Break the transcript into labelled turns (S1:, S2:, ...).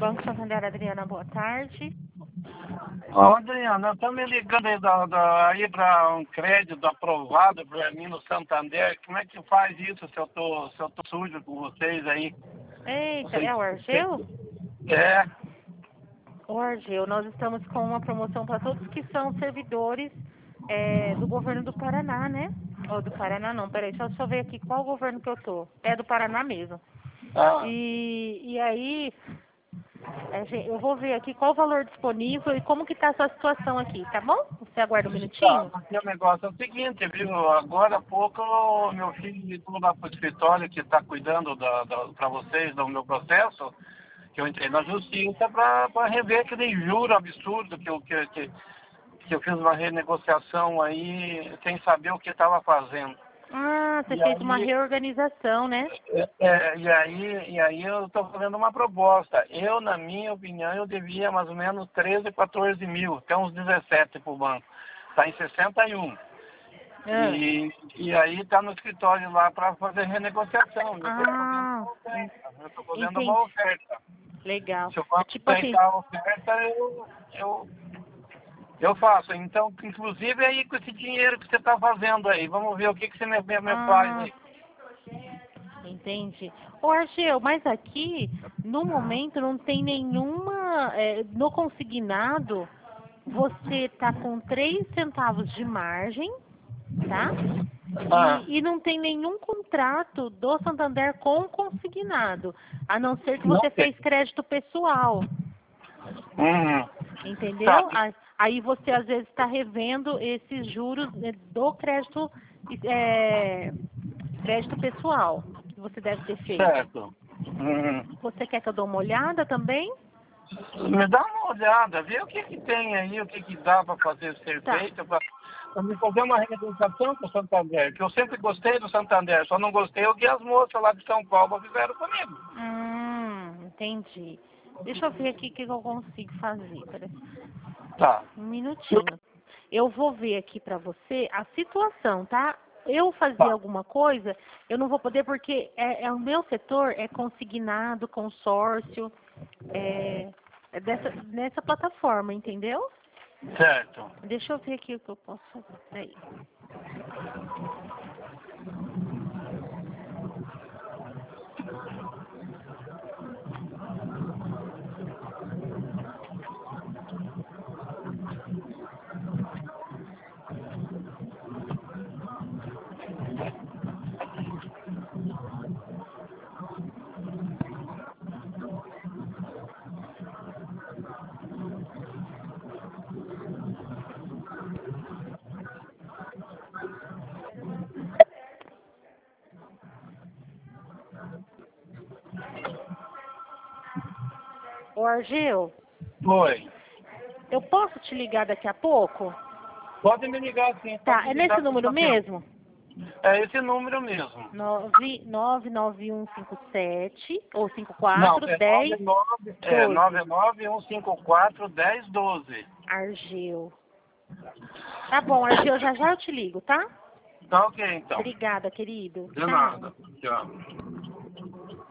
S1: Banco Santander, Adriana, boa tarde.
S2: Ô, Adriana, eu tô me ligando aí para um crédito aprovado para mim no Santander. Como é que faz isso se eu tô sujo com vocês aí?
S1: Eita, é o Argeu?
S2: É.
S1: O Argeu, nós estamos com uma promoção para todos que são servidores do governo do Paraná, né? Ou do Paraná não, peraí, deixa eu ver aqui qual governo que eu tô. É do Paraná mesmo.
S2: Ah,
S1: E aí, eu vou ver aqui qual o valor disponível e como que tá a sua situação aqui, tá bom? Você aguarda um
S2: tá,
S1: minutinho?
S2: porque o negócio é o seguinte, viu? Agora há pouco meu filho ligou lá pro escritório que está cuidando para vocês do meu processo, que eu entrei na justiça para rever aquele juro absurdo que eu fiz uma renegociação aí sem saber o que estava fazendo.
S1: Ah, você
S2: E
S1: fez uma
S2: aí,
S1: reorganização, né?
S2: e aí eu estou fazendo uma proposta. Eu, na minha opinião, eu devia mais ou menos 13, 14 mil, até uns 17 para o banco. Está em 61.
S1: Ah,
S2: E aí está no escritório lá para fazer renegociação.
S1: ah,
S2: Eu estou fazendo
S1: entendi.
S2: uma oferta.
S1: Legal.
S2: Se o banco
S1: Tipo assim,
S2: aceitar a oferta, eu faço. Então, inclusive aí com esse dinheiro que você está fazendo aí, vamos ver o que você me faz
S1: ah,
S2: aí.
S1: entendi. Ô, Argeu, mas aqui, no momento, não tem nenhuma. No consignado, você tá com 3 centavos de margem, tá?
S2: Ah,
S1: E não tem nenhum contrato do Santander com o consignado, a não ser que
S2: não
S1: você
S2: tem.
S1: fez crédito pessoal,
S2: Uhum. Tá.
S1: entendeu? Aí você às vezes está revendo esses juros, né, do crédito, crédito pessoal que você deve ter feito.
S2: Certo. Uhum.
S1: Você quer que eu dê uma olhada também?
S2: Me dá uma olhada, vê o que tem aí, o que dá para ser
S1: Tá.
S2: feito, para me fazer uma renegociação com o Santander, que eu sempre gostei do Santander, só não gostei o que as moças lá de São Paulo fizeram comigo.
S1: Entendi. Deixa eu ver aqui o que eu consigo fazer. Peraí.
S2: Tá.
S1: Um minutinho. Eu vou ver aqui pra você a situação, tá? Eu fazer
S2: Tá.
S1: alguma coisa, eu não vou poder porque o meu setor é consignado, consórcio, nessa plataforma, entendeu?
S2: Certo.
S1: Deixa eu ver aqui o que eu posso fazer. Peraí. Ô, Argel,
S2: Oi.
S1: eu posso te ligar daqui a pouco?
S2: Pode me ligar sim, pode
S1: Tá,
S2: me
S1: é nesse
S2: ligar
S1: número
S2: todo tempo.
S1: mesmo?
S2: É esse número mesmo.
S1: 99157 ou
S2: Não,
S1: 54
S2: é
S1: 10 12.
S2: 991541012.
S1: Argel. Tá bom, Argel, já já eu te ligo, tá?
S2: Tá ok, então.
S1: Obrigada, querido.
S2: De
S1: Tchau.
S2: nada. Tchau.